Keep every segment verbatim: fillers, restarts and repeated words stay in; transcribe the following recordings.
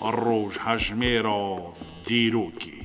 روژ هجمه را دیروکی.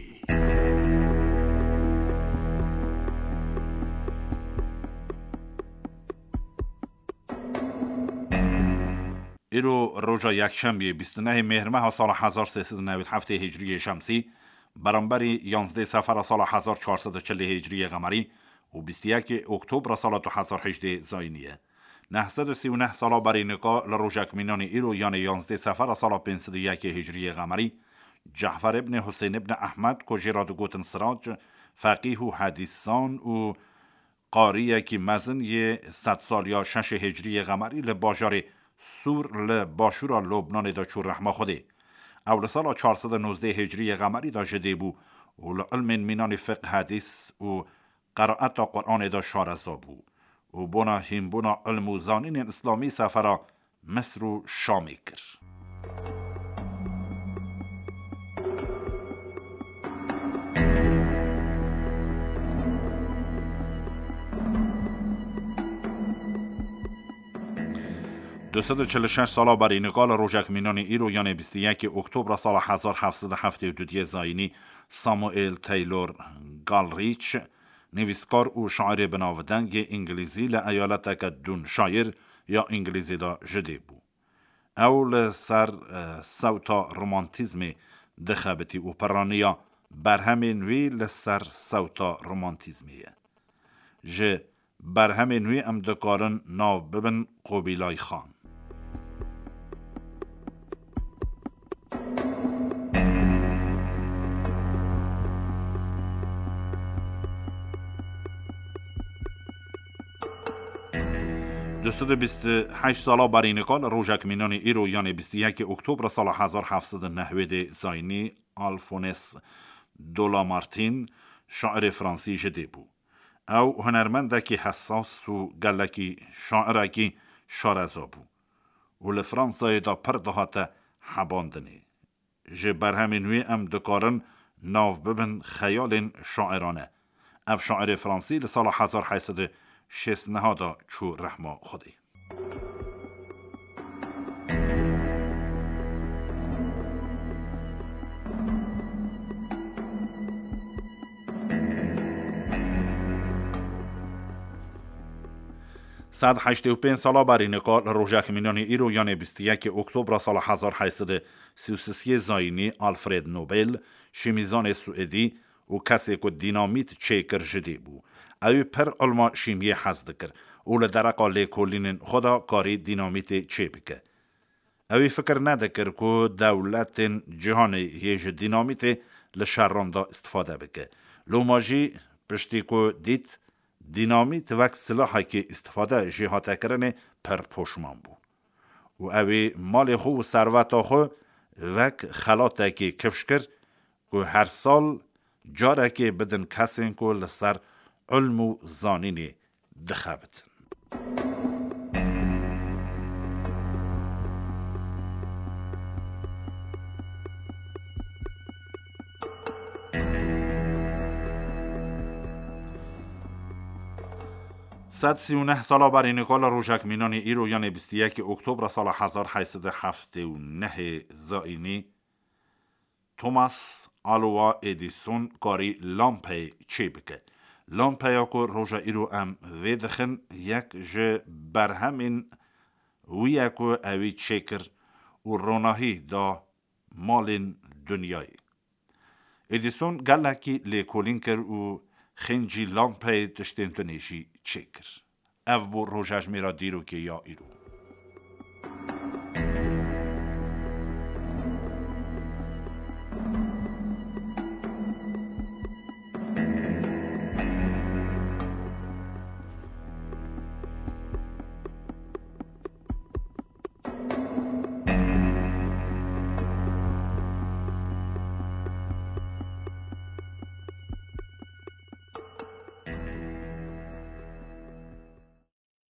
ایرو روژا یکشنبه بیست و نه مهر ماه سال هزار و سیصد و نود و هفت هجری شمسی برابر یازده سفر سال هزار و چهارصد و چهل هجری قمری و بیست و یک اکتبر سال دو هزار و هجده زاینیه. نهصد و سی و نه سال برای نکا لروژک مینان ایرو یعنی یازده سفر سال پانصد و یک هجری قمری جعفر ابن حسین ابن احمد کجی را دو گوتن سراج فقیه و حدیثان و قاریه که مزن یه صد سال یا شش هجری قمری لباجار سور لباشورا لبنان دا چور رحمه خوده اول سال چهارصد و نوزده هجری قمری دا جده بو و لعلم مینان فقه حدیث و قرائت دا قرآن دا شارزا بو و بنا هم بنا علم و زانین اسلامی سفر مصر و شامی کر. دویست و چهل و شش سال برای نقال روژک مینان ایرو یعنی بیست و یک اکتبر سال هزار و هفتصد و هفتاد و دو زاینی ساموئل تیلور گالریچ نویسکار و شاعر بناودنگ انگلیزی لایالت که دون شاعر یا انگلیزی دا جده بو. اول سر سوتا رومانتیزم دخبتی و پرانیا برهم نوی لسر سوتا رومانتیزمیه. جه برهم نوی ام دکارن ناو ببن قبیلای خان. دویست و بیست و هشت سالا برای نقال روژک مینان ایرو یعنی بیست و یک اکتبر سال هزار و هفتصد و نود زاینی آلفونس دولامارتین شاعر فرانسی جده بو. او هنرمنده که حساس و گلکی شاعره که شارزا بو. و لفرانسای دا پردهات حباندنه. جه برهم نوی ام دکارن ناو ببن خیال شاعرانه. او شاعر فرانسی لسال هزار و هشتصد و شصت نهادا چو رحمه خوده. صد و هشتاد و پنج سالا برای نقال روژک مینان ایرو یعنی بیست و یک اکتبر سال هزار و هشتصد و سی و سه زاینی آلفرد نوبل شیمیزان سوئدی و کسی که دینامیت چیکر جده بو. اوی پر علما شیمیه حزد کر او لدرقا لیکولین خدا کاری دینامیت چی بکه. اوی فکر ندکر که دولت جهان هیج دینامیت لشرم دا استفاده بکه. لوماجی پشتی که دیت دینامیت وقت سلاحی که استفاده جهات کرنه پر پشمان بو. و اوی مال خو و ثروت خو وقت خلاته که کفش کر که هر سال جاره که بدن کسین که لسر علم و زانین دخبتن. صد و سی و نه سالا برای نقال روژک مینان ایرو یعنی بیست و یک اکتبر سال هزار و هشتصد و هفتاد و نه زاینی توماس آلوا ادیسون کاری لامپه چی بکه. لامپه یاکو روژا ایرو ام ویدخن یک جه برهمین ویاکو اوی چیکر و روناهی دا مالین دنیای. ادیسون گلکی لیکولین کر و خنجی لامپه دشتنتنیشی چیکر. او بو روژاج میرا دیرو که یا ایرو.